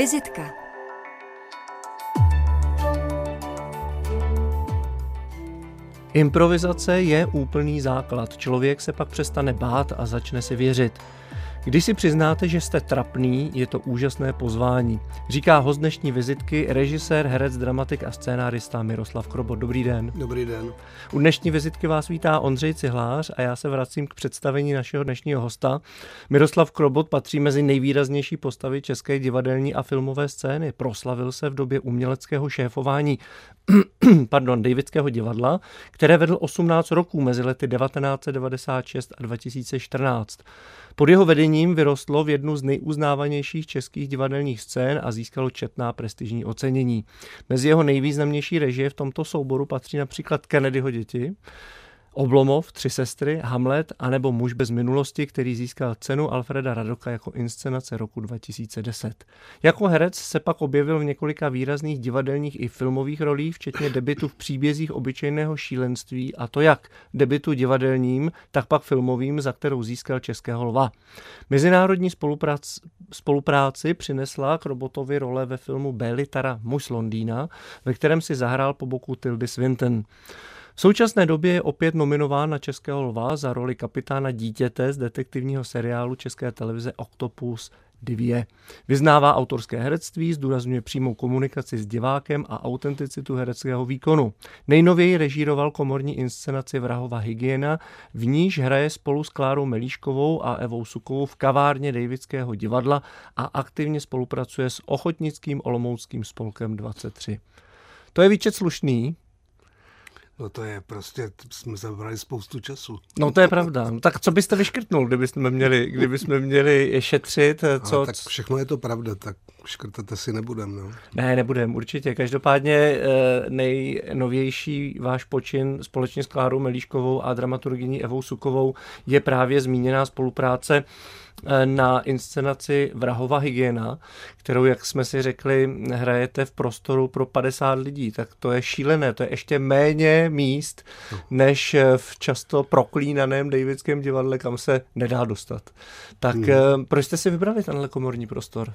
Vizitka. Improvizace je úplný základ. Člověk se pak přestane bát a začne si věřit. Když si přiznáte, že jste trapný, je to úžasné pozvání. Říká host dnešní vizitky, režisér, herec, dramatik a scénárista Miroslav Krobot. Dobrý den. Dobrý den. U dnešní vizitky vás vítá Ondřej Cihlář a já se vracím k představení našeho dnešního hosta. Miroslav Krobot patří mezi nejvýraznější postavy české divadelní a filmové scény. Proslavil se v době uměleckého šéfování Davidského divadla, které vedl 18 roků mezi lety 1996 a 2014. Pod jeho vedením vyrostlo v jednu z nejuznávanějších českých divadelních scén a získalo četná prestižní ocenění. Mezi jeho nejvýznamnější režie v tomto souboru patří například Kennedyho děti, Oblomov, Tři sestry, Hamlet anebo Muž bez minulosti, který získal cenu Alfreda Radoka jako inscenace roku 2010. Jako herec se pak objevil v několika výrazných divadelních i filmových rolích, včetně debutu v Příbězích obyčejného šílenství, a to jak debutu divadelním, tak pak filmovým, za kterou získal Českého lva. Mezinárodní spolupráci přinesla Krobotovi role ve filmu Béli Tara Muž z Londýna, ve kterém si zahrál po boku Tildy Swinton. V současné době je opět nominován na Českého lva za roli kapitána dítěte z detektivního seriálu České televize Octopus 2. Vyznává autorské herectví, zdůrazňuje přímou komunikaci s divákem a autenticitu hereckého výkonu. Nejnověji režíroval komorní inscenaci Vrahova hygiena, v níž hraje spolu s Klárou Melíškovou a Evou Sukovou v kavárně Davidského divadla a aktivně spolupracuje s ochotnickým olomouckým spolkem 23. To je výčet slušný. No to je prostě, jsme zabrali spoustu času. No to je pravda. No, tak co byste vyškrtnul, kdybychom měli šetřit? Co? Tak všechno je to pravda, tak škrtat asi nebudem. No. Ne, nebudem, určitě. Každopádně nejnovější váš počin společně s Klárou Melíškovou a dramaturgyní Evou Sukovou je právě zmíněná spolupráce na inscenaci Vrahova hygiena, kterou, jak jsme si řekli, hrajete v prostoru pro 50 lidí. Tak to je šílené, to je ještě méně míst, než v často proklínaném Davidském divadle, kam se nedá dostat. Tak proč jste si vybrali tenhle komorní prostor?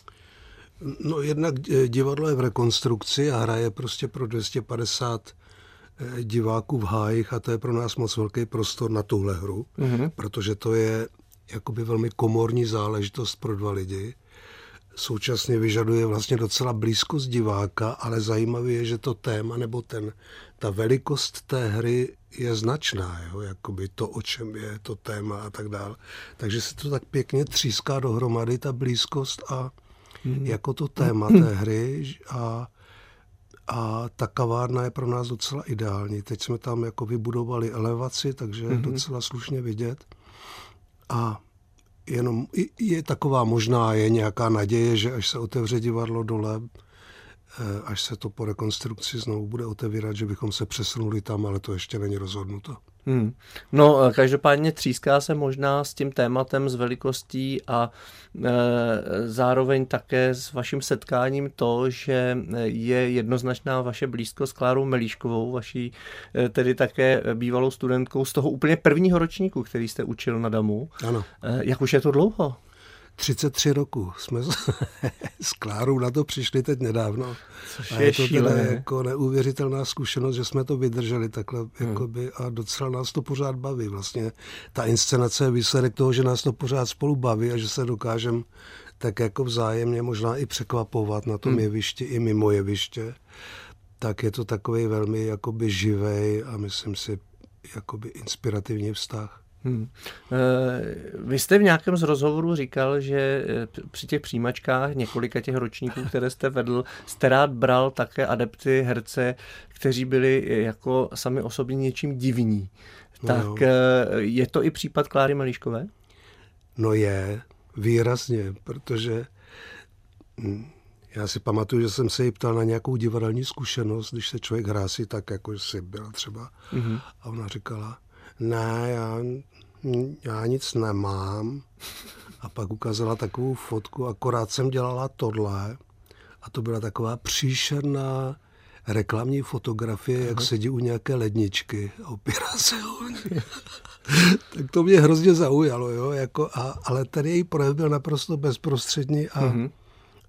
No jednak divadlo je v rekonstrukci a hraje prostě pro 250 diváků v hájích a to je pro nás moc velký prostor na tuhle hru, protože to je jakoby velmi komorní záležitost pro 2 lidi. Současně vyžaduje vlastně docela blízkost diváka, ale zajímavé je, že to téma nebo ta velikost té hry je značná, jo? Jakoby to, o čem je to téma a tak dále. Takže se to tak pěkně tříská dohromady, ta blízkost a jako to téma té hry a ta kavárna je pro nás docela ideální. Teď jsme tam jako vybudovali elevaci, takže je docela slušně vidět. A jenom je taková možná, je nějaká naděje, že až se otevře divadlo dole, až se to po rekonstrukci znovu bude otevírat, že bychom se přesunuli tam, ale to ještě není rozhodnuto. No, každopádně tříská se možná s tím tématem, s velikostí a zároveň také s vaším setkáním to, že je jednoznačná vaše blízkost s Klárou Melíškovou, vaší tedy také bývalou studentkou z toho úplně prvního ročníku, který jste učil na DAMu. Ano. Jak už je to dlouho? 33 roku jsme s Klárou na to přišli teď nedávno. Což a je to šílené. teda jako neuvěřitelná zkušenost, že jsme to vydrželi takhle jakoby, a docela nás to pořád baví. Vlastně ta inscenace je výsledek toho, že nás to pořád spolu baví a že se dokážeme tak jako vzájemně možná i překvapovat na tom jevišti i mimo jeviště. Tak je to takový velmi jakoby živej a myslím si jakoby inspirativní vztah. Vy jste v nějakém z rozhovorů říkal, že při těch přijímačkách několika těch ročníků, které jste vedl, jste rád bral také adepty, herce, kteří byli jako sami osobně něčím divní. Tak je to i případ Kláry Melíškové? No je, výrazně, protože já si pamatuju, že jsem se jí ptal na nějakou divadelní zkušenost, když se člověk hrásí tak, jako jsi byl třeba. A ona říkala, ne, já nic nemám. A pak ukázala takovou fotku, akorát jsem dělala tohle. A to byla taková příšerná reklamní fotografie, jak sedí u nějaké ledničky a opírá se o ní. Tak to mě hrozně zaujalo, jo, jako ale ten její projev byl naprosto bezprostřední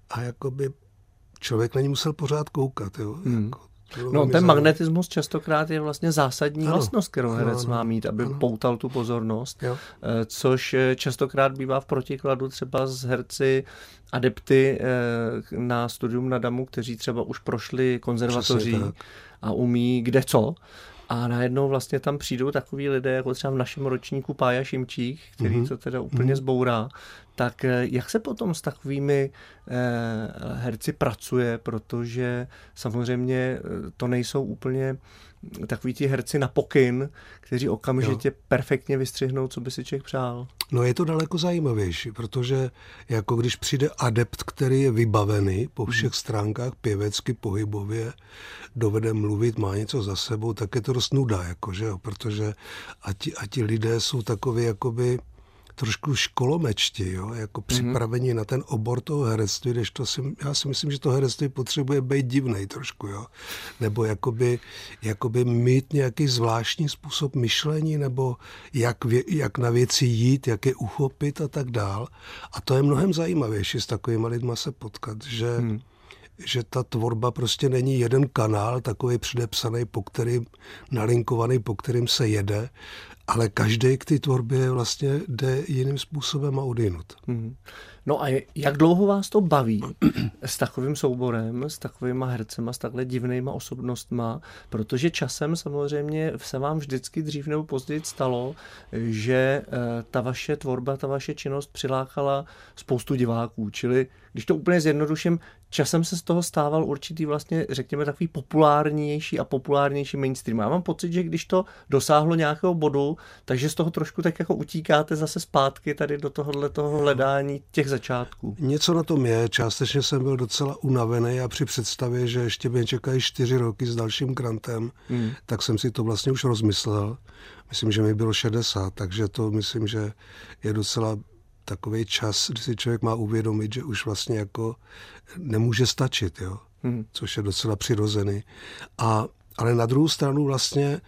a jakoby člověk na ní musel pořád koukat. Jo? No ten magnetismus častokrát je vlastně zásadní vlastnost, kterou herec má mít, aby poutal tu pozornost, což častokrát bývá v protikladu třeba s herci adepty na studium na DAMu, kteří třeba už prošli konzervatoří a umí kde co. A najednou vlastně tam přijdou takový lidé, jako třeba v našem ročníku Pája Šimčík, který to teda úplně zbourá. Tak jak se potom s takovými herci pracuje, protože samozřejmě to nejsou úplně takový ti herci na pokyn, kteří okamžitě perfektně vystřihnou, co by si člověk přál. No je to daleko zajímavější, protože jako když přijde adept, který je vybavený po všech stránkách pěvecky, pohybově, dovede mluvit, má něco za sebou, tak je to dost nuda, jako, že jo? Protože a ti lidé jsou takový jakoby trošku školomečti, jo? Jako připraveni na ten obor toho herectví, já si myslím, že to herectví potřebuje být divnej trošku, jo? Nebo jakoby mít nějaký zvláštní způsob myšlení, nebo jak na věci jít, jak je uchopit a tak dál. A to je mnohem zajímavější s takovými lidma se potkat, že ta tvorba prostě není jeden kanál, takový předepsaný, nalinkovaný, po kterým se jede, ale každý k té tvorbě vlastně jde jiným způsobem a odjinud. No a jak dlouho vás to baví s takovým souborem, s takovýma hercema, s takhle divnýma osobnostma, protože časem samozřejmě se vám vždycky dřív nebo později stalo, že ta vaše tvorba, ta vaše činnost přilákala spoustu diváků, čili když to úplně zjednoduším, časem se z toho stával určitý vlastně, řekněme, takový populárnější a populárnější mainstream. Já mám pocit, že když to dosáhlo nějakého bodu, takže z toho trošku tak jako utíkáte zase zpátky tady do toho hledání těch začátků. Něco na tom je, částečně jsem byl docela unavený a při představě, že ještě mě čekají 4 roky s dalším grantem, tak jsem si to vlastně už rozmyslel. Myslím, že mi bylo 60, takže to myslím, že je docela takový čas, kdy si člověk má uvědomit, že už vlastně jako nemůže stačit, jo? Což je docela přirozený. Ale na druhou stranu vlastně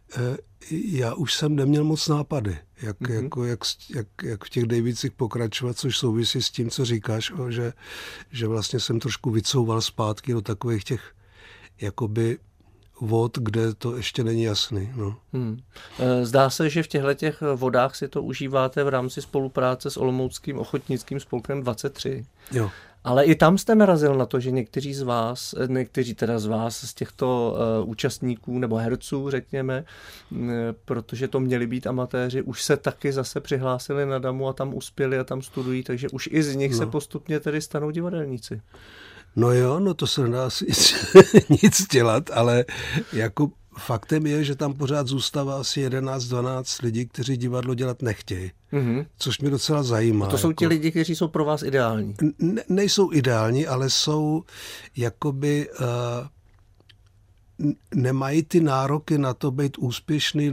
já už jsem neměl moc nápady, jak v těch Davidsích pokračovat, což souvisí s tím, co říkáš, že vlastně jsem trošku vycouval zpátky do takových těch jakoby vod, kde to ještě není jasný. No. Zdá se, že v těchto vodách si to užíváte v rámci spolupráce s Olomouckým ochotnickým spolkem 23. Jo. Ale i tam jste narazil na to, že někteří z vás, z těchto účastníků nebo herců, řekněme, protože to měli být amatéři, už se taky zase přihlásili na DAMu a tam uspěli a tam studují, takže už i z nich se postupně tedy stanou divadelníci. No jo, no to se nedá asi nic dělat, ale jako faktem je, že tam pořád zůstává asi 11-12 lidí, kteří divadlo dělat nechtějí, což mě docela zajímá. A to jsou ti lidi, kteří jsou pro vás ideální? Nejsou ideální, ale jsou jakoby nemají ty nároky na to být úspěšný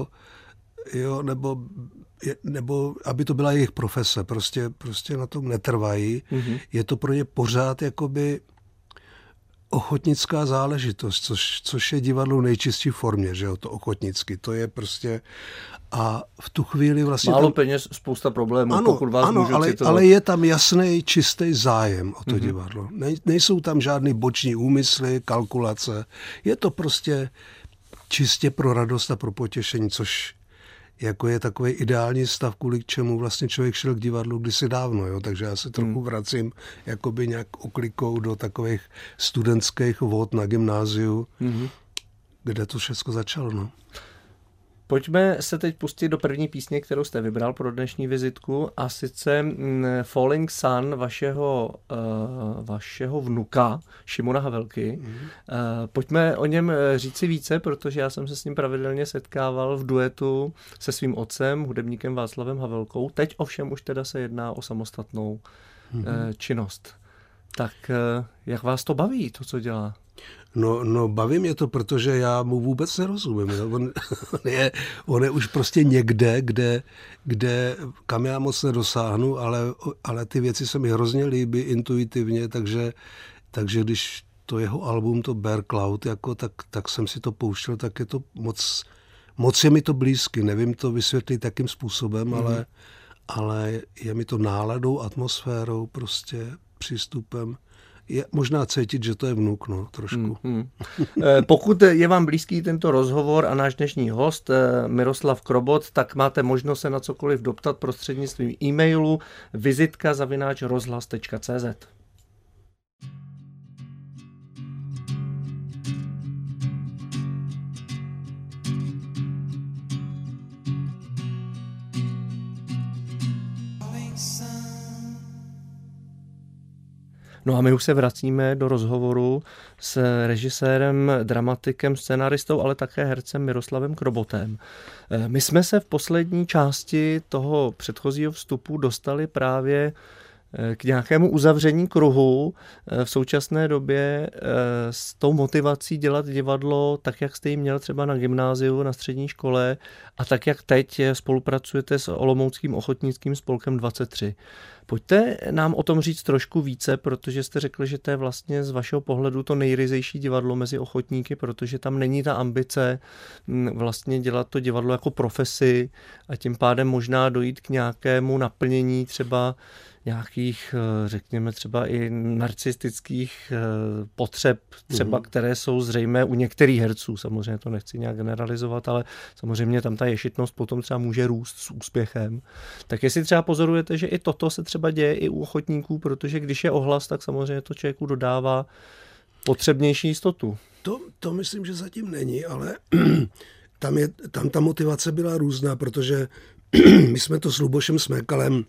nebo aby to byla jejich profese. Prostě na tom netrvají. Je to pro ně pořád jakoby ochotnická záležitost, což je divadlo v nejčistší formě, že jo, to ochotnicky. To je prostě a v tu chvíli vlastně... Málo peněz, spousta problémů, ano, pokud vás můžu citovat. Ale je tam jasný, čistý zájem o to divadlo. Nejsou tam žádný boční úmysly, kalkulace. Je to prostě čistě pro radost a pro potěšení, což jako je takový ideální stav, kvůli čemu vlastně člověk šel k divadlu kdysi dávno, jo? Takže já se trochu vracím jakoby nějak oklikou do takových studentských vod na gymnáziu, kde to všechno začalo, no. Pojďme se teď pustit do první písně, kterou jste vybral pro dnešní vizitku, a sice Falling Sun vašeho vnuka Šimona Havelky. Pojďme o něm říci více, protože já jsem se s ním pravidelně setkával v duetu se svým otcem, hudebníkem Václavem Havelkou. Teď ovšem už teda se jedná o samostatnou činnost. Tak jak vás to baví, to, co dělá? No baví mě to, protože já mu vůbec nerozumím. On je už prostě někde, kam já moc nedosáhnu, ale ty věci se mi hrozně líbí intuitivně, takže když to jeho album, to Bear Cloud, jako, tak jsem si to pouštěl, tak je to moc je mi to blízky. Nevím to vysvětlit takým způsobem, ale je mi to náladou, atmosférou prostě přístupem. Je možná cítit, že to je vnuk, no, trošku. Pokud je vám blízký tento rozhovor a náš dnešní host Miroslav Krobot, tak máte možnost se na cokoliv doptat prostřednictvím e-mailu vizitka@rozhlas.cz. No a my už se vracíme do rozhovoru s režisérem, dramatikem, scenaristou, ale také hercem Miroslavem Krobotem. My jsme se v poslední části toho předchozího vstupu dostali právě k nějakému uzavření kruhu v současné době s tou motivací dělat divadlo tak, jak jste ji měl třeba na gymnáziu, na střední škole a tak, jak teď spolupracujete s Olomouckým ochotnickým spolkem 23. Pojďte nám o tom říct trošku více, protože jste řekli, že to je vlastně z vašeho pohledu to nejryzejší divadlo mezi ochotníky, protože tam není ta ambice vlastně dělat to divadlo jako profesi a tím pádem možná dojít k nějakému naplnění třeba nějakých, řekněme třeba i narcistických potřeb, třeba které jsou zřejmé u některých herců. Samozřejmě to nechci nějak generalizovat, ale samozřejmě tam ta ješitnost potom třeba může růst s úspěchem. Tak jestli třeba pozorujete, že i toto se třeba děje i u ochotníků, protože když je ohlas, tak samozřejmě to člověku dodává potřebnější jistotu. To myslím, že zatím není, ale tam ta motivace byla různá, protože my jsme to s Lubošem Smékalem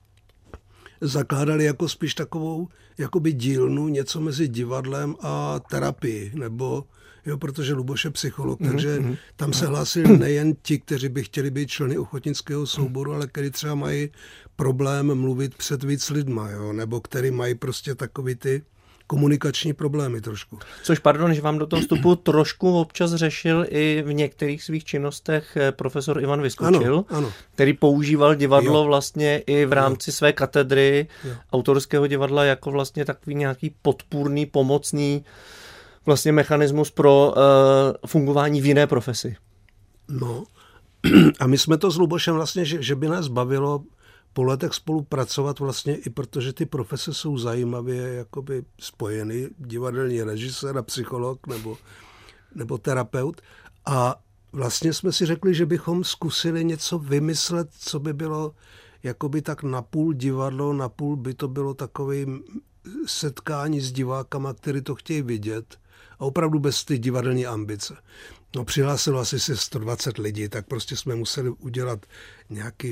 zakládali jako spíš takovou jakoby dílnu, něco mezi divadlem a terapii, nebo protože Luboš je psycholog, takže tam se hlásili nejen ti, kteří by chtěli být členy ochotnického souboru, ale kteří třeba mají problém mluvit před víc lidma, nebo kteří mají prostě takový ty komunikační problémy trošku. Což, pardon, že vám do toho vstupu trošku občas řešil i v některých svých činnostech profesor Ivan Vyskočil, ano. Který používal divadlo vlastně i v rámci své katedry autorského divadla jako vlastně takový nějaký podpůrný, pomocný vlastně mechanismus pro fungování v jiné profesi. No a my jsme to s Lubošem vlastně, že by nás bavilo po letech spolupracovat vlastně i protože ty profese jsou zajímavě jakoby spojeny, divadelní režisér a psycholog nebo terapeut. A vlastně jsme si řekli, že bychom zkusili něco vymyslet, co by bylo jakoby tak napůl divadlo, napůl by to bylo takové setkání s divákama, kteří to chtějí vidět a opravdu bez ty divadelní ambice. No, přihlásilo asi se 120 lidí, tak prostě jsme museli udělat nějaký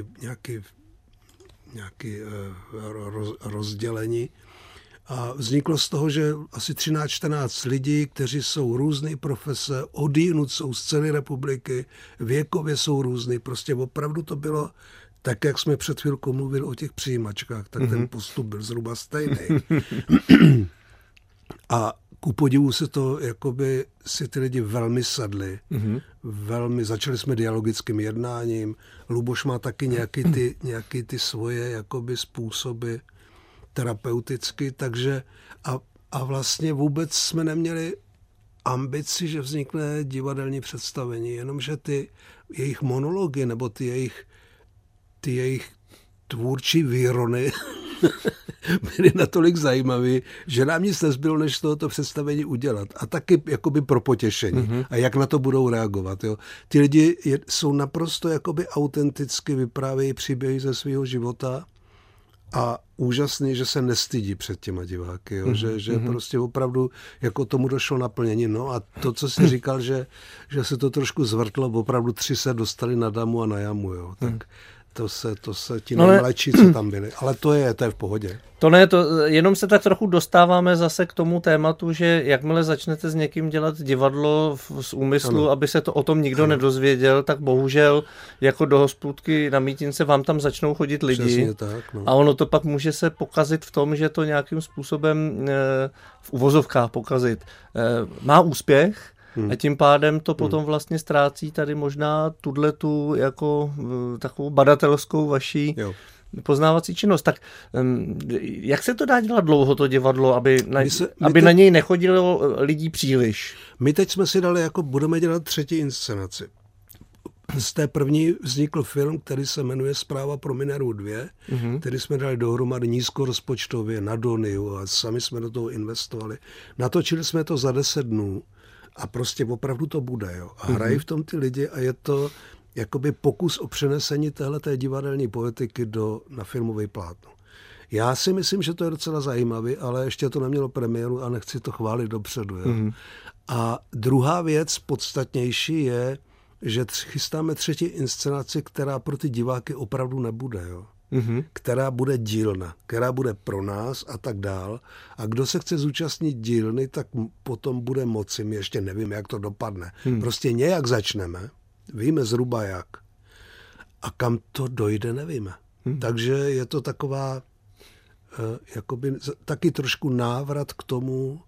rozdělení. A vzniklo z toho, že asi 13-14 lidí, kteří jsou různé profese, odjinud jsou z celé republiky, věkově jsou různý. Prostě opravdu to bylo tak, jak jsme před chvilkou mluvili o těch přijímačkách, tak ten postup byl zhruba stejný. A ku podivu se to, jakoby si ty lidi velmi sadli. Začali jsme dialogickým jednáním. Luboš má taky nějaký ty svoje jakoby způsoby terapeuticky, takže a vlastně vůbec jsme neměli ambici, že vznikne divadelní představení, jenomže ty jejich monology nebo ty jejich tvůrčí výrony byly natolik zajímavé, že nám nic nezbylo, než tohoto představení udělat. A taky jakoby pro potěšení. A jak na to budou reagovat. Jo. Ty lidi jsou naprosto jakoby autenticky, vyprávějí příběhy ze svého života a úžasný, že se nestydí před těma diváky. Jo. Že prostě opravdu jako tomu došlo naplnění. No a to, co jsi říkal, že se to trošku zvrtlo, opravdu 3 se dostali na damu a na jamu. Jo. Tak to se ti nejmladší, co tam byli. Ale to je v pohodě. Jenom se tak trochu dostáváme zase k tomu tématu, že jakmile začnete s někým dělat divadlo z úmyslu, aby se to o tom nikdo nedozvěděl, tak bohužel jako do hospůdky na mítince vám tam začnou chodit lidi. Přesně tak, no. A ono to pak může se pokazit v tom, že to nějakým způsobem v uvozovkách pokazit má úspěch, a tím pádem to potom vlastně ztrácí tady možná tu jako takovou badatelskou vaší poznávací činnost. Tak jak se to dá dělat dlouho, to divadlo, aby na něj nechodilo lidí příliš? My teď jsme si dali, jako budeme dělat 3. inscenaci. z té první vznikl film, který se jmenuje Zpráva pro Mineru 2, který jsme dali dohromady nízkorozpočtově na Doniu a sami jsme do toho investovali. Natočili jsme to za 10 dnů a prostě opravdu to bude. Jo. A hrají v tom ty lidi a je to jakoby pokus o přenesení téhleté divadelní poetiky na filmový plátno. Já si myslím, že to je docela zajímavý, ale ještě to nemělo premiéru a nechci to chválit dopředu. Jo. A druhá věc, podstatnější, je, že chystáme třetí inscenaci, která pro ty diváky opravdu nebude. Jo. Která bude dílna, která bude pro nás a tak dál. A kdo se chce zúčastnit dílny, tak potom bude moci. My ještě nevíme, jak to dopadne. Prostě nějak začneme, víme zhruba jak. A kam to dojde, nevíme. Takže je to taková jakoby taky trošku návrat k tomu,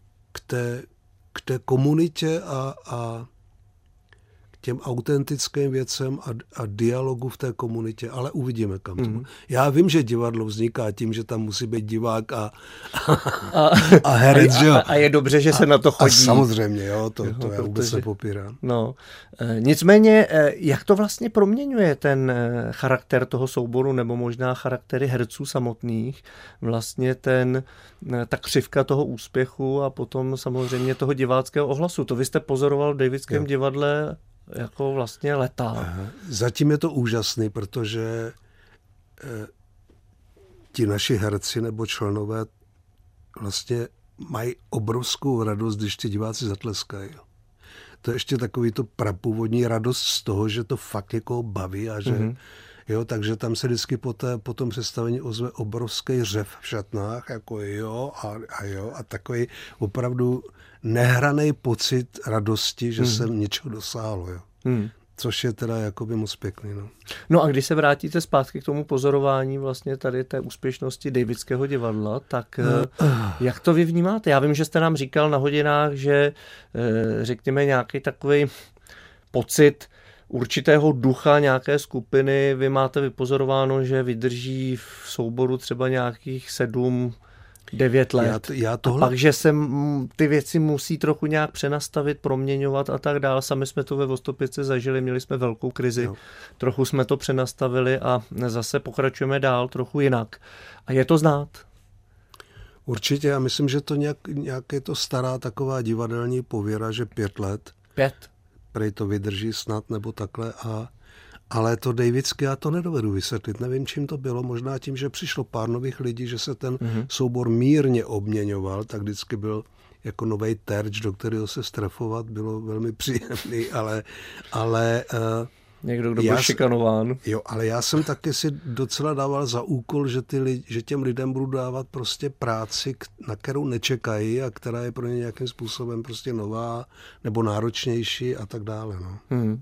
k té komunitě a k těm autentickým věcem a dialogu v té komunitě, ale uvidíme, kam to. Já vím, že divadlo vzniká tím, že tam musí být divák a herec. A je dobře, že se na to chodí. A samozřejmě, jo, to já vůbec nepopírám. No. Nicméně, jak to vlastně proměňuje ten charakter toho souboru, nebo možná charaktery herců samotných, vlastně ta křivka toho úspěchu a potom samozřejmě toho diváckého ohlasu. To vy jste pozoroval v Davidském divadle jako vlastně letá. Zatím je to úžasný, protože ti naši herci nebo členové vlastně mají obrovskou radost, když ti diváci zatleskají. To je ještě takový to prapůvodní radost z toho, že to fakt jako baví a že jo, takže tam se vždycky po tom představení ozve obrovský řev v šatnách, jako jo a takový opravdu nehraný pocit radosti, že se něčeho dosáhlo, jo. Což je teda jakoby moc pěkný, no. No a když se vrátíte zpátky k tomu pozorování vlastně tady té úspěšnosti Davidského divadla, tak jak to vy vnímáte? Já vím, že jste nám říkal na hodinách, že řekněme nějaký takový pocit určitého ducha nějaké skupiny, vy máte vypozorováno, že vydrží v souboru třeba nějakých 7-9 let. A pak, že se ty věci musí trochu nějak přenastavit, proměňovat a tak dál. Sami jsme to ve Vostopice zažili, měli jsme velkou krizi, trochu jsme to přenastavili a zase pokračujeme dál trochu jinak. A je to znát? Určitě, já myslím, že to nějak je to stará taková divadelní pověra, že 5 let. 5? Prej to vydrží snad nebo takhle. Ale to Davidské já to nedovedu vysvětlit. Nevím, čím to bylo. Možná tím, že přišlo pár nových lidí, že se ten soubor mírně obměňoval, tak vždycky byl jako novej terč, do kterého se strefovat bylo velmi příjemný, ale někdo, kdo byl šikanován. Jo, ale já jsem taky si docela dával za úkol, že těm lidem budu dávat prostě práci, na kterou nečekají a která je pro ně nějakým způsobem prostě nová nebo náročnější a tak dále. No.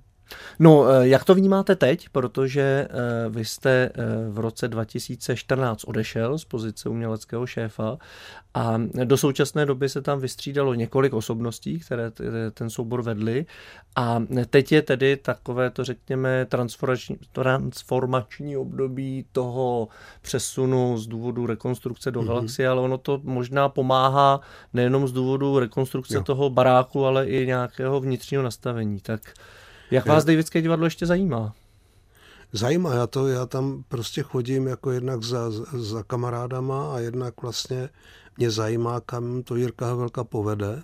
No, jak to vnímáte teď? Protože vy jste v roce 2014 odešel z pozice uměleckého šéfa a do současné doby se tam vystřídalo několik osobností, které ten soubor vedly a teď je tedy takové to, řekněme, transformační období toho přesunu z důvodu rekonstrukce do Galaxie, ale ono to možná pomáhá nejenom z důvodu rekonstrukce toho baráku, ale i nějakého vnitřního nastavení. Tak jak vás Davidské divadlo ještě zajímá? Zajímá, já tam prostě chodím jako jednak za kamarádama a jednak vlastně mě zajímá, kam to Jirka Havelka povede.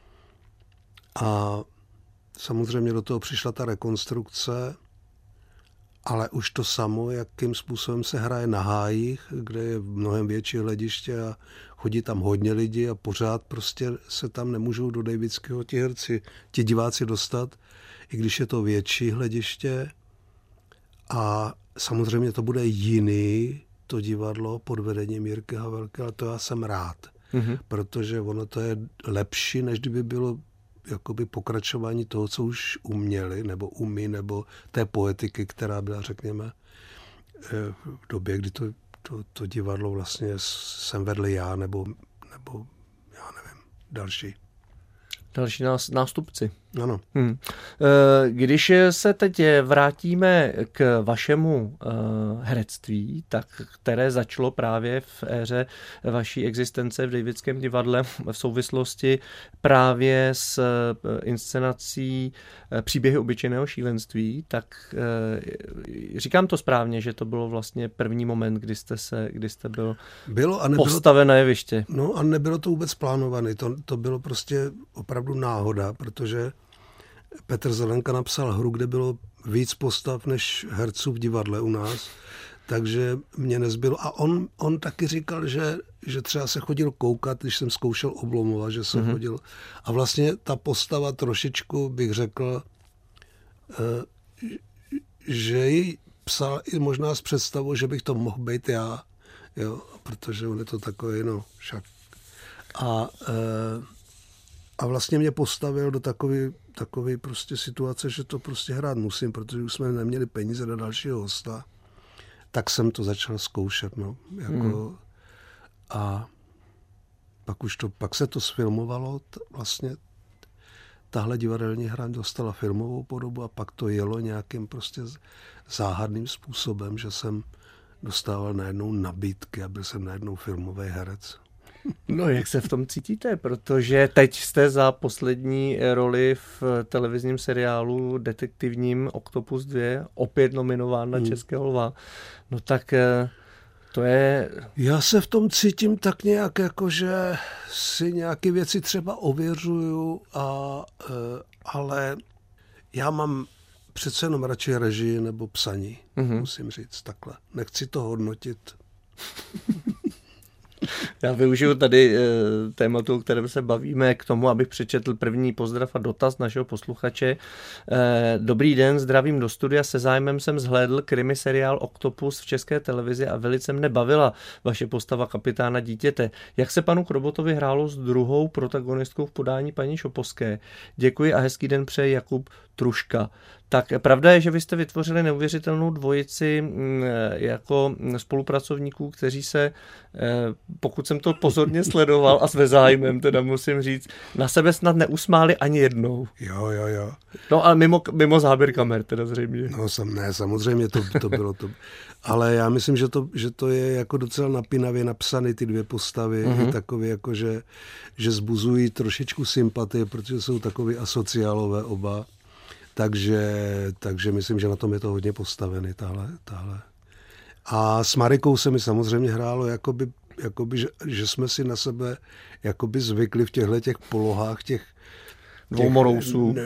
A samozřejmě do toho přišla ta rekonstrukce, ale už to samo, jakým způsobem se hraje na Hájích, kde je mnohem větší hlediště a chodí tam hodně lidí a pořád prostě se tam nemůžou do Davidského ti diváci dostat, i když je to větší hlediště. A samozřejmě to bude jiný, to divadlo pod vedením Jirky Havelky, ale to já jsem rád, protože ono to je lepší, než kdyby bylo jakoby pokračování toho, co už uměli, nebo umí, nebo té poetiky, která byla, řekněme, v době, kdy to divadlo vlastně jsem vedl já, nebo já nevím, další. Další nástupci. Ano. Když se teď vrátíme k vašemu herectví, tak které začalo právě v éře vaší existence v Davidském divadle v souvislosti právě s inscenací Příběhy obyčejného šílenství, tak říkám to správně, že to bylo vlastně první moment, kdy jste byl postaven na jeviště. No a nebylo to vůbec plánované, to bylo prostě opravdu náhoda, protože Petr Zelenka napsal hru, kde bylo víc postav než herců v divadle u nás, takže mě nezbylo. A on taky říkal, že třeba se chodil koukat, když jsem zkoušel Oblomova, že se chodil. A vlastně ta postava trošičku, bych řekl, že ji psal i možná s představou, že bych to mohl být já, jo, protože on je to takový, no, však. A vlastně mě postavil do takové prostě situace, že to prostě hrát musím, protože už jsme neměli peníze na dalšího hosta. Tak jsem to začal zkoušet, no. Jako, a pak se to sfilmovalo, vlastně tahle divadelní hra dostala filmovou podobu a pak to jelo nějakým prostě záhadným způsobem, že jsem dostával najednou nabídky a byl jsem najednou filmový herec. No, jak se v tom cítíte? Protože teď jste za poslední roli v televizním seriálu detektivním Oktopus 2 opět nominován na Českého lva. No tak to je... Já se v tom cítím tak nějak, jako že si nějaké věci třeba ověřuju, ale já mám přece jenom radši režii nebo psaní, musím říct takhle. Nechci to hodnotit. Já využiju tady tématu, o kterém se bavíme, k tomu, abych přečetl první pozdrav a dotaz našeho posluchače. Dobrý den, zdravím do studia. Se zájmem jsem zhlédl krimi seriál Oktopus v České televizi a velice mne bavila vaše postava kapitána dítěte. Jak se panu Krobotovi hrálo s druhou protagonistkou v podání paní Šopovské? Děkuji a hezký den přeje Jakub Truška. Tak pravda je, že vy jste vytvořili neuvěřitelnou dvojici jako spolupracovníků, kteří se, pokud jsem to pozorně sledoval a s zájmem, teda musím říct, na sebe snad neusmáli ani jednou. Jo. No ale mimo záběr kamer teda zřejmě. No ne, samozřejmě to bylo to. Ale já myslím, že to je jako docela napínavě napsané, ty dvě postavy, takové jako, že zbuzují trošičku sympatie, protože jsou takový asociálové oba. Takže myslím, že na tom je to hodně postavený, tahle. A s Marikou se mi samozřejmě hrálo, jakoby že jsme si na sebe jakoby zvykli v těch polohách, těch dvou morousů.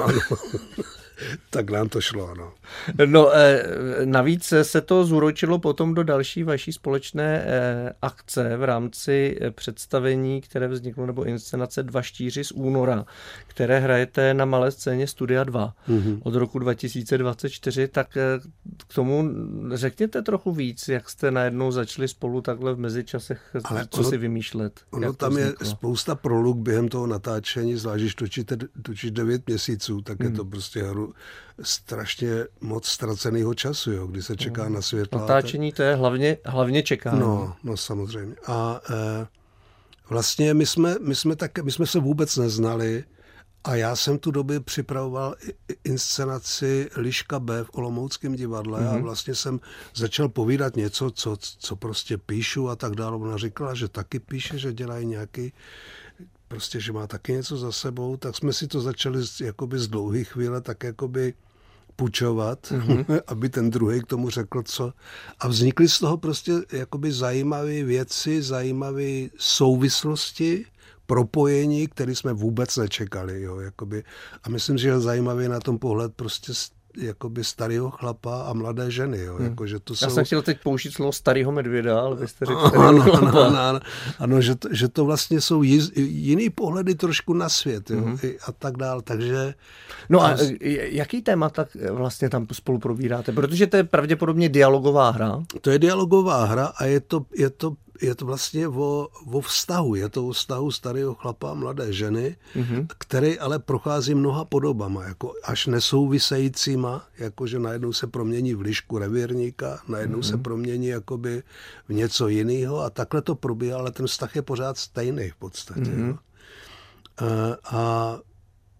Tak nám to šlo, ano. No, navíc se to zúročilo potom do další vaší společné akce v rámci představení, které vzniklo, nebo inscenace Dva štíři z února, které hrajete na malé scéně Studia 2 od roku 2024, tak k tomu řekněte trochu víc, jak jste najednou začali spolu takhle v mezičasech, si vymýšlet. Ono tam je spousta proluk během toho natáčení, zvlášť když točíš 9 měsíců, tak je to prostě strašně moc ztraceného času, jo, kdy se čeká na světla. Natáčení to je hlavně čekání. No samozřejmě. A vlastně my jsme se vůbec neznali a já jsem tu dobu připravoval inscenaci Liška B v Olomouckém divadle a vlastně jsem začal povídat něco, co prostě píšu a tak dále. Ona říkala, že taky píše, že dělají nějaký prostě, že má taky něco za sebou, tak jsme si to začali jakoby z dlouhé chvíle tak jakoby půjčovat, aby ten druhý k tomu řekl co. A vznikly z toho prostě jakoby zajímavé věci, zajímavé souvislosti, propojení, které jsme vůbec nečekali. Jo, jakoby. A myslím, že je zajímavý na tom pohled prostě jakoby starého chlapa a mladé ženy. Jo, jako, že to Já jsem chtěl teď použít slovo starého medvěda, ale vy jste řekl ano, že to vlastně jsou jiný pohledy trošku na svět, jo, a tak dál, takže... No a jaký témata vlastně tam spolu probíráte? Protože to je pravděpodobně dialogová hra. To je dialogová hra a je to vlastně o vztahu. Je to o vztahu starého chlapa a mladé ženy, který ale prochází mnoha podobama, jako až nesouvisejícíma, jakože najednou se promění v Lišku revírníka, najednou se promění jakoby v něco jiného a takhle to probíhá, ale ten vztah je pořád stejný v podstatě. A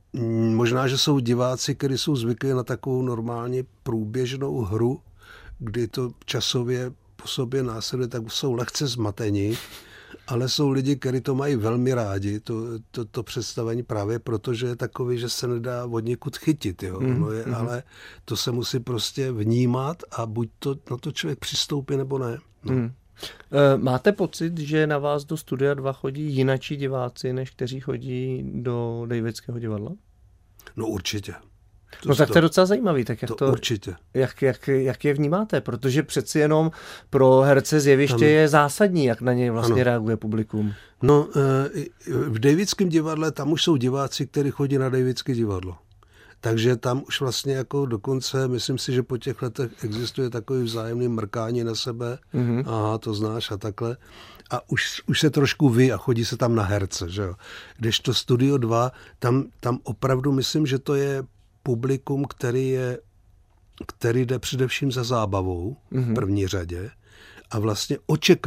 Možná, že jsou diváci, kteří jsou zvyklí na takovou normálně průběžnou hru, kdy to časově po sobě následuje, tak jsou lehce zmateni, ale jsou lidi, kteří to mají velmi rádi, to představení právě protože je takový, že se nedá od někud chytit. Jo? Ale to se musí prostě vnímat a buď to na to člověk přistoupí, nebo ne. No. Máte pocit, že na vás do Studia 2 chodí jinačí diváci, než kteří chodí do Davidského divadla? No určitě. Tak to je docela zajímavý. Tak jak to určitě. Jak je vnímáte? Protože přeci jenom pro herce z jeviště je zásadní, jak na něj vlastně reaguje publikum. No, v Davidském divadle tam už jsou diváci, kteří chodí na Davidské divadlo. Takže tam už vlastně jako dokonce, myslím si, že po těch letech existuje takový vzájemný mrkání na sebe. Aha, to znáš a takhle. A už se trošku ví a chodí se tam na herce, že jo. Kdežto Studio 2, tam opravdu myslím, že to je publikum, který jde především za zábavou v první řadě a vlastně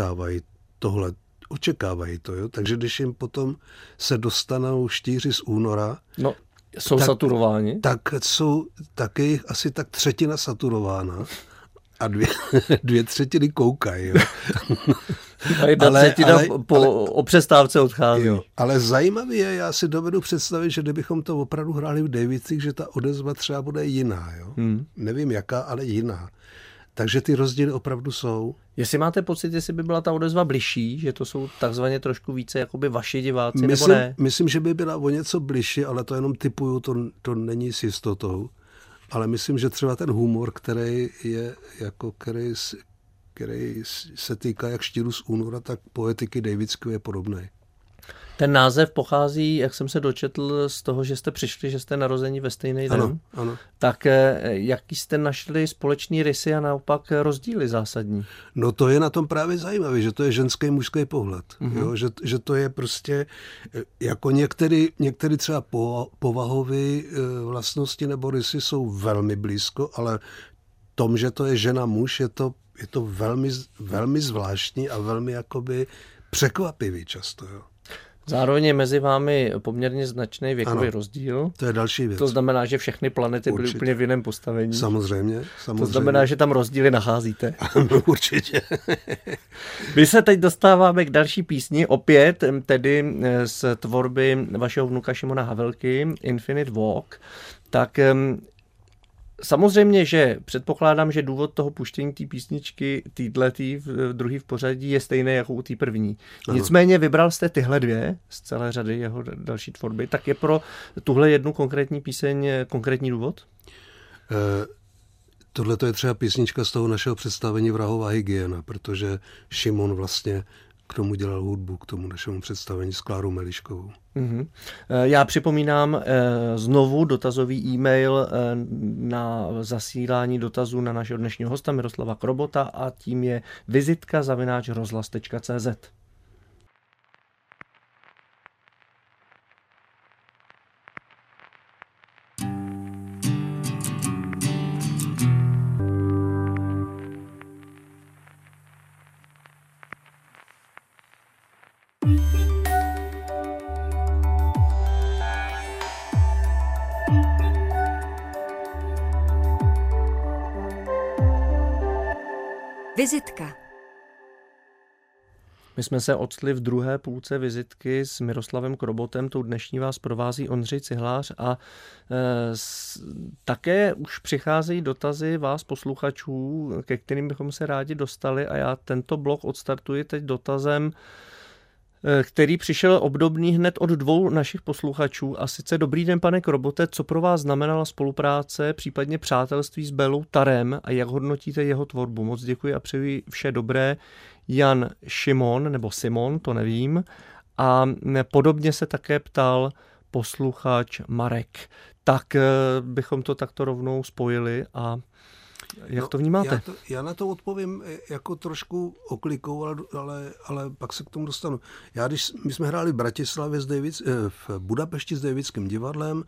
očekávají to, jo. Takže když jim potom se dostanou štíři z února, jsou saturováni? Tak jsou taky asi tak třetina saturována a dvě třetiny koukají. Jo. A jedna třetina o přestávce odchází. Jo, ale zajímavé je, já si dovedu představit, že kdybychom to opravdu hráli v Davidcích, že ta odezva třeba bude jiná. Jo. Nevím jaká, ale jiná. Takže ty rozdíly opravdu jsou. Jestli máte pocit, jestli by byla ta odezva bližší, že to jsou takzvaně trošku více jakoby vaši diváci, nebo ne? Myslím, že by byla o něco bližší, ale to jenom typuju, to není s jistotou. Ale myslím, že třeba ten humor, který se týká jak Štíru z února, tak poetiky Davidského je podobný. Ten název pochází, jak jsem se dočetl, z toho, že jste přišli, že jste narození ve stejný den. Ano. Tak jaký jste našli společný rysy a naopak rozdíly zásadní? No to je na tom právě zajímavé, že to je ženský mužský pohled. Jo? Že to je prostě jako některé třeba povahové vlastnosti nebo rysy jsou velmi blízko, ale tom, že to je žena muž, je to velmi, velmi zvláštní a velmi jakoby překvapivý často. Jo? Zároveň je mezi vámi poměrně značný věkový rozdíl. To je další věc. To znamená, že všechny planety byly úplně v jiném postavení. Samozřejmě. To znamená, že tam rozdíly nacházíte. Ano, určitě. My se teď dostáváme k další písni, opět tedy z tvorby vašeho vnuka Šimona Havelky, Infinite Walk. Tak samozřejmě, že předpokládám, že důvod toho puštění té písničky, týhletý druhý v pořadí, je stejný jako u té první. Ano. Nicméně vybral jste tyhle dvě z celé řady jeho další tvorby. Tak je pro tuhle jednu konkrétní píseň konkrétní důvod? Tohle to je třeba písnička z toho našeho představení Vrahová hygiena, protože Šimon vlastně k tomu dělal hudbu, k tomu našemu představení s Klárou Meliškovou. Já připomínám znovu dotazový e-mail na zasílání dotazů na našeho dnešního hosta Miroslava Krobota a tím je vizitka@rozhlas.cz. Vizitka. My jsme se odstli v druhé půlce vizitky s Miroslavem Krobotem, tou dnešní vás provází Ondřej Cihlář a také už přicházejí dotazy vás posluchačů, ke kterým bychom se rádi dostali a já tento blok odstartuji teď dotazem, který přišel obdobný hned od dvou našich posluchačů a sice: dobrý den, pane Krobote, co pro vás znamenala spolupráce, případně přátelství s Bélou Tarem a jak hodnotíte jeho tvorbu? Moc děkuji a přeji vše dobré. Jan Šimon, nebo Simon, to nevím. A podobně se také ptal posluchač Marek. Tak bychom to takto rovnou spojili a jak to vnímáte? Já na to odpovím jako trošku oklikou, ale pak se k tomu dostanu. My jsme hráli v Bratislavě v Budapešti s Davidským divadlem.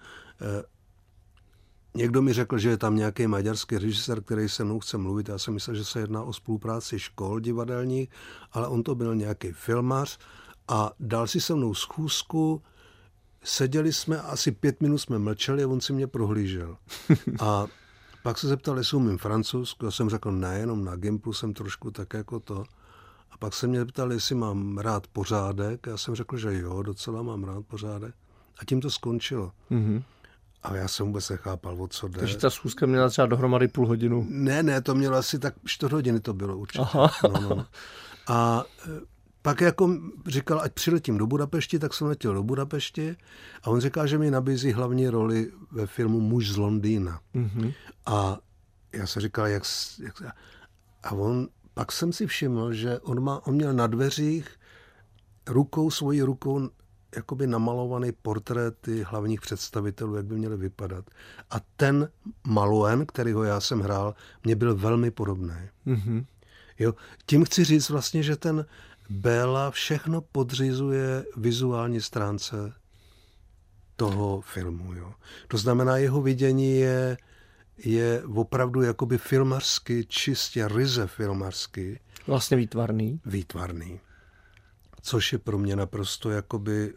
Někdo mi řekl, že je tam nějaký maďarský režisér, který se mnou chce mluvit. Já jsem myslel, že se jedná o spolupráci škol divadelních, ale on to byl nějaký filmař a dal si se mnou schůzku seděli jsme, asi 5 minut jsme mlčeli a on si mě prohlížel. A pak se zeptal, jestli umím francouzsky. Já jsem řekl, ne, jenom na Gimplu jsem trošku tak jako to. A pak se mě ptal, jestli mám rád pořádek. Já jsem řekl, že jo, docela mám rád pořádek. A tím to skončilo. Mm-hmm. A já jsem vůbec nechápal, o co jde. Takže ta schůzka měla třeba dohromady půl hodinu. Ne, to mělo asi tak 4 hodiny to bylo určitě. No. A pak jako říkal, ať přiletím do Budapešti, tak jsem letěl do Budapešti a on říkal, že mi nabízí hlavní roli ve filmu Muž z Londýna. Mm-hmm. A já jsem říkal, jak a on, pak jsem si všiml, že on měl na dveřích svojí rukou jakoby namalovaný portréty hlavních představitelů, jak by měly vypadat. A ten Maluen, kterýho já jsem hrál, mě byl velmi podobný. Mm-hmm. Jo? Tím chci říct vlastně, že ten Béla všechno podřizuje vizuální stránce toho filmu. Jo? To znamená, jeho vidění je opravdu jakoby filmařsky, čistě ryze filmařsky. Vlastně výtvarný. Výtvarný. Což je pro mě naprosto jakoby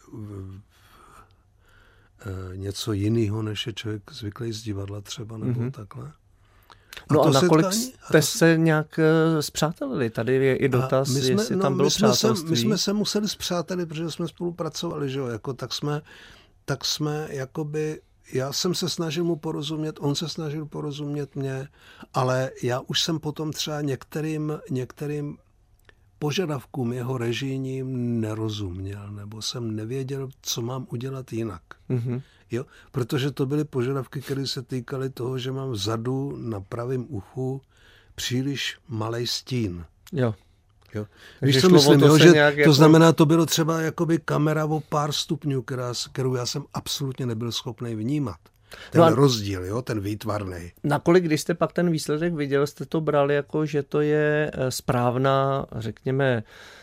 něco jiného, než je člověk zvyklý z divadla třeba, nebo takhle. No a nakolik jste se nějak spřátelili? Tady je i dotaz, jestli tam bylo přátelství. My jsme se museli spřátelit, protože jsme spolupracovali, že jo, jako tak jsme jakoby, já jsem se snažil mu porozumět, on se snažil porozumět mě, ale já už jsem potom třeba některým požadavkům jeho režijním nerozuměl, nebo jsem nevěděl, co mám udělat jinak. Mm-hmm. Jo? Protože to byly požadavky, které se týkaly toho, že mám vzadu na pravém uchu příliš malej stín. Jo. Víš, co myslím, to znamená, to bylo třeba jakoby kamera o pár stupňů, kterou já jsem absolutně nebyl schopný vnímat. Ten rozdíl, jo, ten výtvarný. Nakolik, když jste pak ten výsledek viděl, jste to brali jako, že to je správná, řekněme,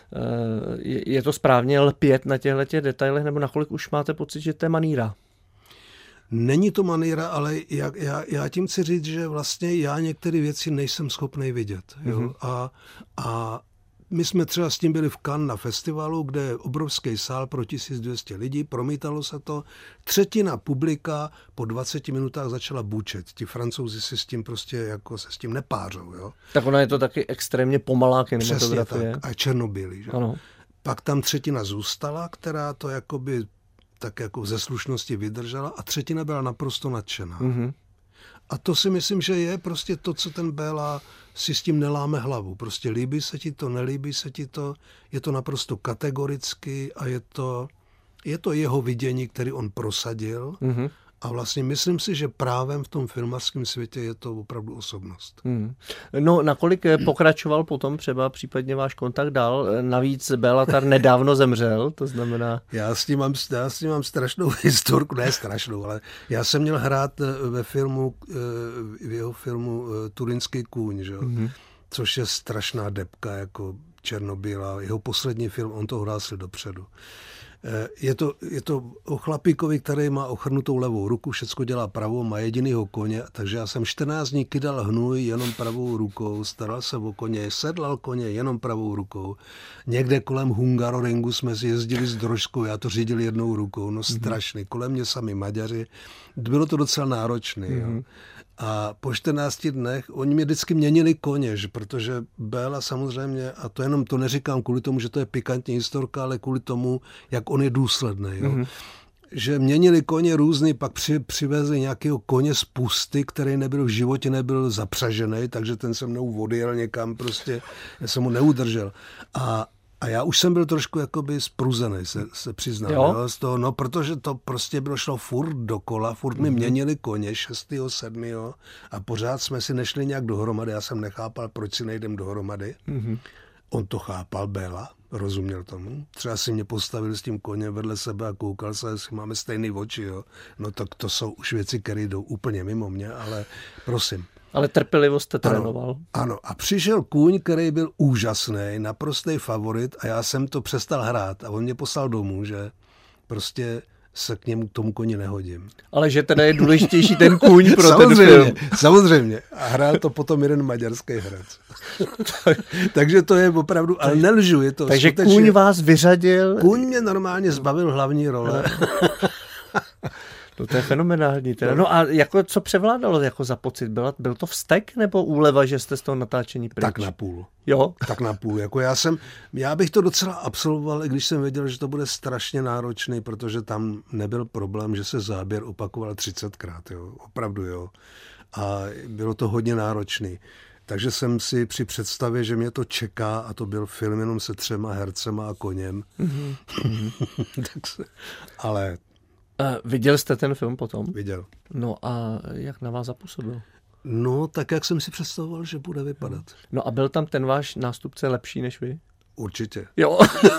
je to správně lpět na těchto detailech, nebo nakolik už máte pocit, že to je maníra? Není to maníra, ale já tím chci říct, že vlastně já některé věci nejsem schopný vidět. Jo? Mm-hmm. A my jsme třeba s tím byli v Cannes na festivalu, kde je obrovský sál pro 1200 lidí, promítalo se to. 1/3 publika po 20 minutách začala bučet. Ti Francouzi si s tím prostě jako se s tím nepářou. Jo? Tak ona je to taky extrémně pomalá kinematografie. Přesně tak. A černobílý. Že? Ano. Pak tam 1/3 zůstala, která to jakoby tak jako ze slušnosti vydržela a 1/3 byla naprosto nadšená. Mm-hmm. A to si myslím, že je prostě to, co ten Béla si s tím neláme hlavu. Prostě líbí se ti to, nelíbí se ti to, je to naprosto kategoricky a je to jeho vidění, který on prosadil. Mm-hmm. A vlastně myslím si, že právem v tom filmařském světě je to opravdu osobnost. No, nakolik pokračoval potom třeba případně váš kontakt dál? Navíc Bélatar nedávno zemřel, to znamená... Já s tím mám strašnou historku, ne strašnou, ale já jsem měl hrát v jeho filmu Turínský kůň, že? Mm-hmm. Což je strašná debka, jako černobílá. Jeho poslední film, on to hlásil dopředu. Je to o chlapíkovi, který má ochrnutou levou ruku, všecko dělá pravou, má jedinýho koně, takže já jsem 14 dní kydal hnůj jenom pravou rukou, staral se o koně, sedlal koně jenom pravou rukou. Někde kolem Hungaroringu jsme si jezdili s drožkou, já to řídil jednou rukou, no strašný, kolem mě sami Maďaři, bylo to docela náročné. Jo. A po 14 dnech oni mě vždycky měnili koně, protože Béla samozřejmě, a to neříkám kvůli tomu, že to je pikantní historka, ale kvůli tomu, jak on je důsledný. Jo. Mm-hmm. Že měnili koně různý, pak přivezli nějakého koně z pusty, který v životě nebyl zapřažený, takže ten se mnou odjel někam, prostě já jsem ho neudržel. A já už jsem byl trošku jakoby spruzený, se přiznám. Jo? Z toho, no, protože to prostě šlo furt dokola, furt mi měnili koně 6., 7. a pořád jsme si nešli nějak dohromady. Já jsem nechápal, proč si nejdem dohromady. Mm-hmm. On to chápal, Béla, rozuměl tomu. Třeba si mě postavil s tím koněm vedle sebe a koukal se, jestli máme stejný oči. Jo? No tak to jsou už věci, které jdou úplně mimo mě, ale prosím. Ale trpělivost jste trénoval. Ano, a přišel kůň, který byl úžasný, naprostý favorit a já jsem to přestal hrát a on mě poslal domů, že prostě se k tomu koni nehodím. Ale že teda je důležitější ten kůň pro ten film. Samozřejmě. A hrál to potom jeden maďarský herec. Takže to je opravdu, ale nelžu, je to takže skutečně. Kůň vás vyřadil? Kůň mě normálně zbavil hlavní role. No to je fenomenální teda. No a jako co převládalo jako za pocit? Byl to vztek nebo úleva, že jste z toho natáčení pryč? Tak na půl. Jo? Tak na půl. Jako já bych to docela absolvoval, i když jsem věděl, že to bude strašně náročný, protože tam nebyl problém, že se záběr opakoval 30krát. Jo? Opravdu, jo. A bylo to hodně náročný. Takže jsem si při představě, že mě to čeká, a to byl film jenom se 3 hercema a koněm. Ale... Viděl jste ten film potom? Viděl. No a jak na vás zapůsobil? No, tak jak jsem si představoval, že bude vypadat. No a byl tam ten váš nástupce lepší než vy? Určitě. Jo.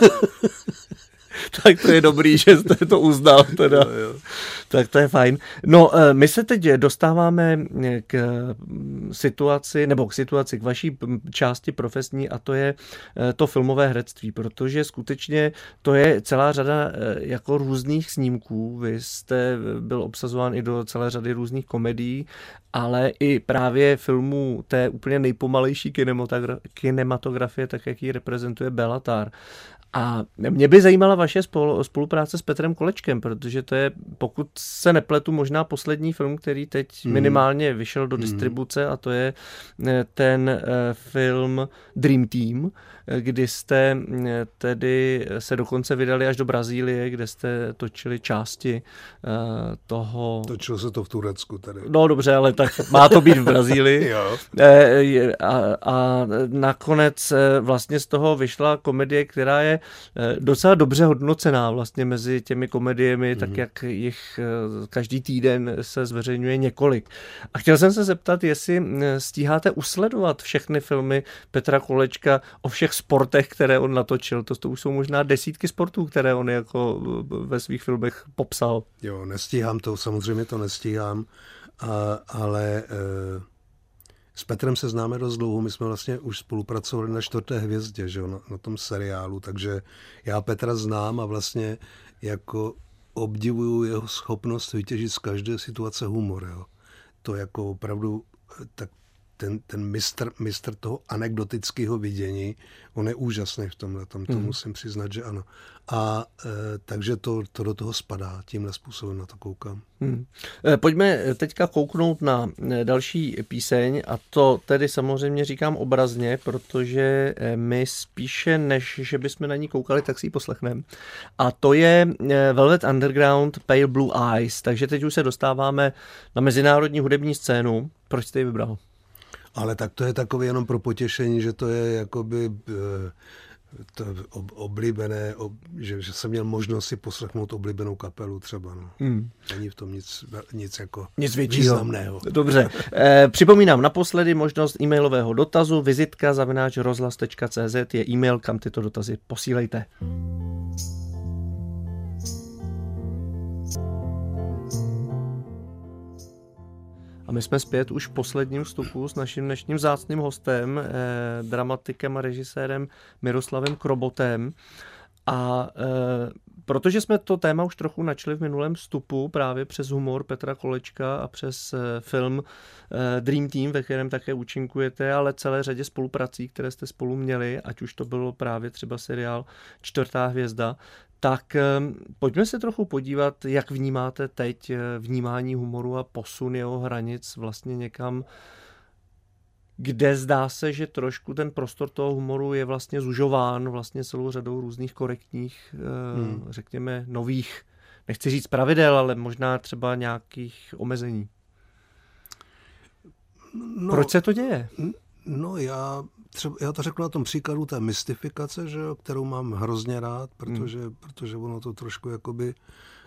Tak to je dobrý, že jste to uznal teda. Jo. Tak to je fajn. No, my se teď dostáváme k situaci, k vaší části profesní, a to je to filmové herectví, protože skutečně to je celá řada jako různých snímků. Vy jste byl obsazován i do celé řady různých komedií, ale i právě filmů té úplně nejpomalejší kinematografie, tak jak ji reprezentuje Béla Tarr. A mě by zajímala vaše spolupráce s Petrem Kolečkem, protože to je, pokud se nepletu, možná poslední film, který teď minimálně vyšel do distribuce, a to je ten film Dream Team, kdy jste tedy se dokonce vydali až do Brazílie, kde jste točili části toho... Točilo se to v Turecku tady. No dobře, ale tak má to být v Brazílii. Jo. A nakonec vlastně z toho vyšla komedie, která je docela dobře hodnocená vlastně mezi těmi komediemi, tak jak jich každý týden se zveřejňuje několik. A chtěl jsem se zeptat, jestli stíháte usledovat všechny filmy Petra Kolečka o všech sportech, které on natočil. To už jsou možná desítky sportů, které on jako ve svých filmech popsal. Jo, nestíhám to, samozřejmě to nestíhám, ale s Petrem se známe dost dlouho, my jsme vlastně už spolupracovali na 4. hvězdě, že jo, na tom seriálu, takže já Petra znám a vlastně jako obdivuju jeho schopnost vytěžit z každé situace humor, jo. To jako opravdu, tak ten mistr toho anekdotického vidění, on je úžasný v tomhle, to musím přiznat, že ano. A takže to do toho spadá, tímhle způsobem na to koukám. Pojďme teďka kouknout na další píseň, a to tedy samozřejmě říkám obrazně, protože my spíše, než že bychom na ní koukali, tak si ji poslechneme. A to je Velvet Underground Pale Blue Eyes, takže teď už se dostáváme na mezinárodní hudební scénu. Proč jste ji vybral? Ale tak to je takové jenom pro potěšení, že to je jakoby to oblíbené, že jsem měl možnost si poslechnout oblíbenou kapelu třeba. No. Není v tom nic jako nic většího. Významného. Dobře. Připomínám naposledy možnost e-mailového dotazu. vizitka@rozhlas.cz je e-mail, kam tyto dotazy posílejte. A my jsme zpět už v posledním vstupu s naším dnešním vzácným hostem, dramatikem a režisérem Miroslavem Krobotem. A protože jsme to téma už trochu načali v minulém vstupu právě přes humor Petra Kolečka a přes film Dream Team, ve kterém také účinkujete, ale celé řadě spoluprací, které jste spolu měli, ať už to bylo právě třeba seriál 4. hvězda, tak pojďme se trochu podívat, jak vnímáte teď vnímání humoru a posun jeho hranic vlastně někam, kde zdá se, že trošku ten prostor toho humoru je vlastně zužován vlastně celou řadou různých korektních, řekněme, nových, nechci říct pravidel, ale možná třeba nějakých omezení. No, proč se to děje? No já to řeknu na tom příkladu té mystifikace, že jo, kterou mám hrozně rád, protože ono to trošku jakoby,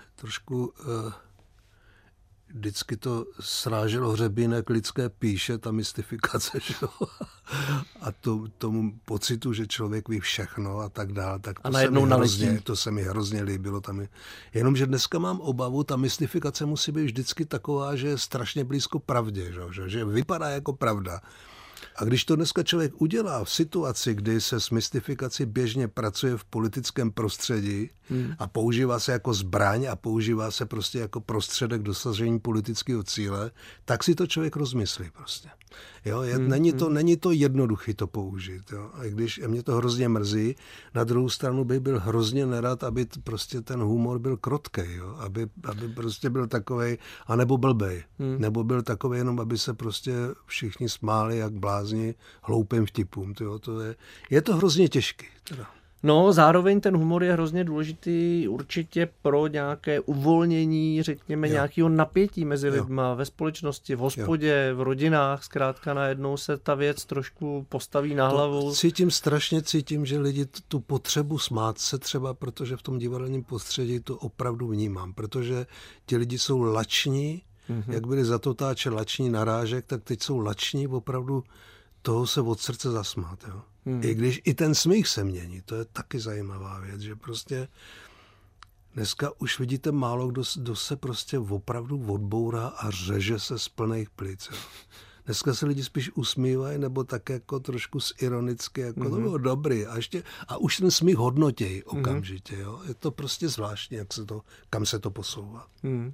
vždycky to sráželo hřebínek lidské píše, ta mystifikace, že jo? A tomu pocitu, že člověk ví všechno a tak dále, tak to se mi hrozně líbilo. Jenomže dneska mám obavu, ta mystifikace musí být vždycky taková, že je strašně blízko pravdě, že vypadá jako pravda. A když to dneska člověk udělá v situaci, kdy se s mystifikací běžně pracuje v politickém prostředí a používá se jako zbraň a používá se prostě jako prostředek dosažení politického cíle, tak si to člověk rozmyslí prostě. Jo, není to jednoduché to použít. Jo. A když mě to hrozně mrzí, na druhou stranu bych byl hrozně nerad, aby prostě ten humor byl krotkej, jo. Aby prostě byl takovej, anebo blbej. Nebo byl takovej jenom, aby se prostě všichni smáli jak blázni hloupým vtipům. Jo. Je to hrozně těžký. Teda. No, zároveň ten humor je hrozně důležitý určitě pro nějaké uvolnění, řekněme, nějakého napětí mezi lidma ve společnosti, v hospodě, v rodinách. Zkrátka najednou se ta věc trošku postaví na hlavu. Strašně cítím, že lidi tu potřebu smát se třeba, protože v tom divadelním prostředí to opravdu vnímám, protože ti lidi jsou lační, jak byli za to táče lační narážek, tak teď jsou lační opravdu toho se od srdce zasmát, jo. I když i ten smích se mění, to je taky zajímavá věc, že prostě dneska už vidíte málo kdo se prostě opravdu odbourá a řeže se z plných plic. Jo. Dneska se lidi spíš usmívají, nebo tak jako trošku ironicky, jako to bylo dobrý. A už ten smích hodnotějí okamžitě. Jo. Je to prostě zvláštní, kam se to posouvá.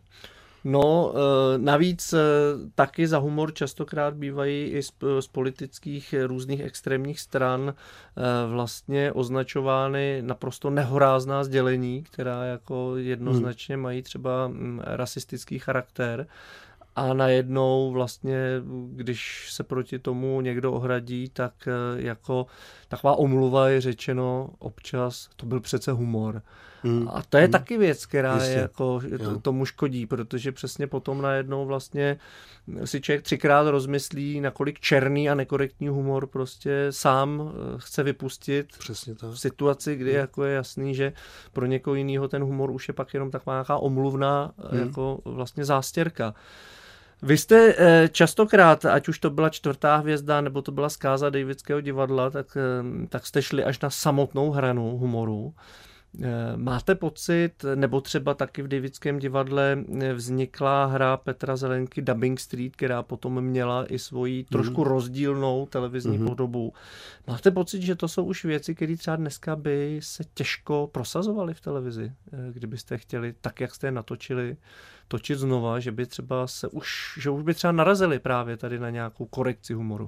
No, navíc taky za humor častokrát bývají i z politických různých extrémních stran vlastně označovány naprosto nehorázná sdělení, která jako jednoznačně mají třeba rasistický charakter. A najednou vlastně, když se proti tomu někdo ohradí, tak jako taková omluva je řečeno občas, to byl přece humor. A to je taky věc, která je jako tomu škodí, protože přesně potom najednou vlastně si člověk 3krát rozmyslí, nakolik černý a nekorektní humor prostě sám chce vypustit v situaci, kdy jako je jasný, že pro někoho jiného ten humor už je pak jenom taková nějaká omluvná jako vlastně zástěrka. Vy jste častokrát, ať už to byla Čtvrtá hvězda, nebo to byla zkáza Davidského divadla, tak jste šli až na samotnou hranu humoru. Máte pocit, nebo třeba taky v Davidském divadle vznikla hra Petra Zelenky Dubbing Street, která potom měla i svoji trošku rozdílnou televizní podobu. Máte pocit, že to jsou už věci, které třeba dneska by se těžko prosazovaly v televizi, kdybyste chtěli, tak jak jste je natočili, točit znova, že by třeba že už by třeba narazili právě tady na nějakou korekci humoru?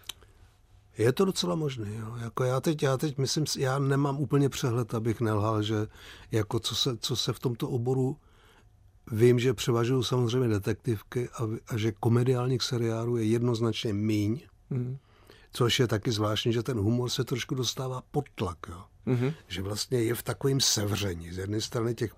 Je to docela možné. Jo. Jako já teď myslím, já nemám úplně přehled, abych nelhal, že jako co se v tomto oboru vím, že převažují samozřejmě detektivky a že komediálních seriálů je jednoznačně míň, což je taky zvláštní, že ten humor se trošku dostává pod tlak. Jo. Že vlastně je v takovém sevření. Z jedné strany těch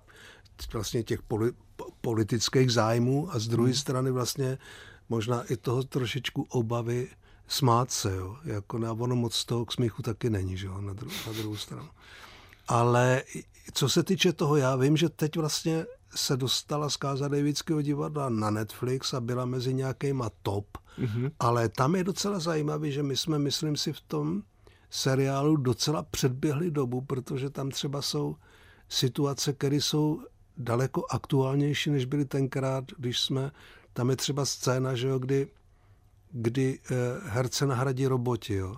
politických zájmů a z druhé strany vlastně možná i toho trošičku obavy smát se, jo. Jako ono moc toho k smíchu taky není, že jo, na druhou stranu. Ale co se týče toho, já vím, že teď vlastně se dostala zkáza Davidského divadla na Netflix a byla mezi nějakýma top, ale tam je docela zajímavý, že my jsme, myslím si, v tom seriálu docela předběhli dobu, protože tam třeba jsou situace, které jsou daleko aktuálnější, než byly tenkrát, tam je třeba scéna, že jo, kdy herce nahradí roboti, jo.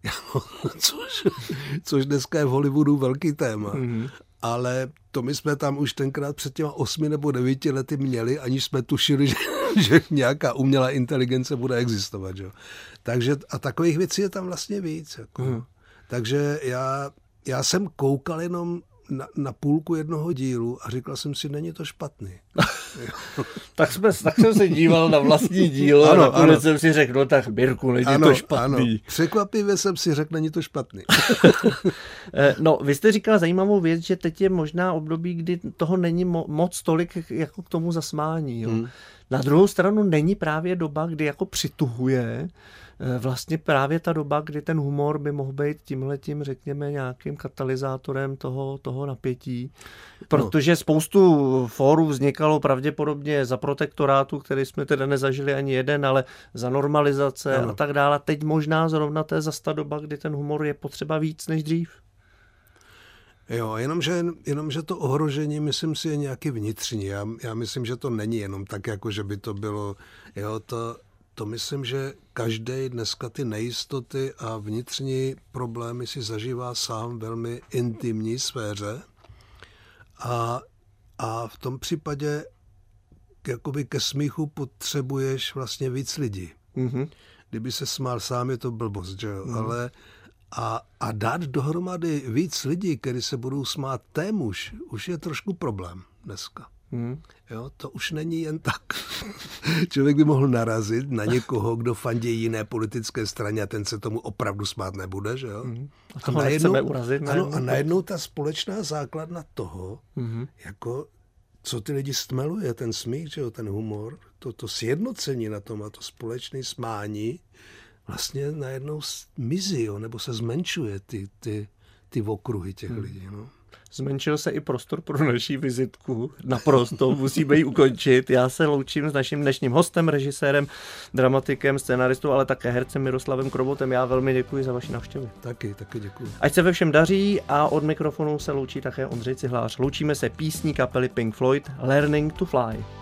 Což dneska je v Hollywoodu velký téma. Ale to my jsme tam už tenkrát před těma 8 nebo 9 lety měli, aniž jsme tušili, že nějaká umělá inteligence bude existovat. Jo. Takže a takových věcí je tam vlastně víc. Jako. Takže já jsem koukal jenom na půlku jednoho dílu a říkal jsem si, není to špatný. tak jsem se díval na vlastní dílo a nakonec jsem si řekl, no tak Mirku, není to špatný. Ano. Překvapivě jsem si řekl, není to špatný. No, vy jste říkal zajímavou věc, že teď je možná období, kdy toho není moc tolik jako k tomu zasmání. Jo. Na druhou stranu není právě doba, kdy jako přituhuje vlastně právě ta doba, kdy ten humor by mohl být tímhletím, řekněme, nějakým katalyzátorem toho napětí. Protože spoustu fórů vznikalo pravděpodobně za protektorátu, který jsme teda nezažili ani jeden, ale za normalizace a tak dále. Teď možná zrovna to je zase ta doba, kdy ten humor je potřeba víc než dřív. Jo, jenomže to ohrožení, myslím si, je nějaký vnitřní. Já myslím, že to není jenom tak, jako že by to bylo, jo, to myslím, že každý dneska ty nejistoty a vnitřní problémy si zažívá sám velmi intimní sféře a v tom případě jakoby ke smíchu potřebuješ vlastně víc lidí. kdyby se smál sám, je to blbost, že jo? Ale a dát dohromady víc lidí, kteří se budou smát témuž, už je trošku problém dneska. Jo, to už není jen tak. Člověk by mohl narazit na někoho, kdo fandí jiné politické straně a ten se tomu opravdu smát nebude, že jo? A najednou, urazit, ne? Ano, a najednou ta společná základna toho, jako co ty lidi stmeluje, ten smích, že jo, ten humor, to sjednocení na tom a to společné smání vlastně najednou mizí, jo, nebo se zmenšuje ty okruhy těch lidí, no. Zmenšil se i prostor pro naší vizitku. Naprosto, musíme ji ukončit. Já se loučím s naším dnešním hostem, režisérem, dramatikem, scénaristou, ale také hercem Miroslavem Krobotem. Já velmi děkuji za vaši návštěvu. Taky děkuji. Ať se ve všem daří a od mikrofonu se loučí také Ondřej Cihlář. Loučíme se písní kapely Pink Floyd Learning to Fly.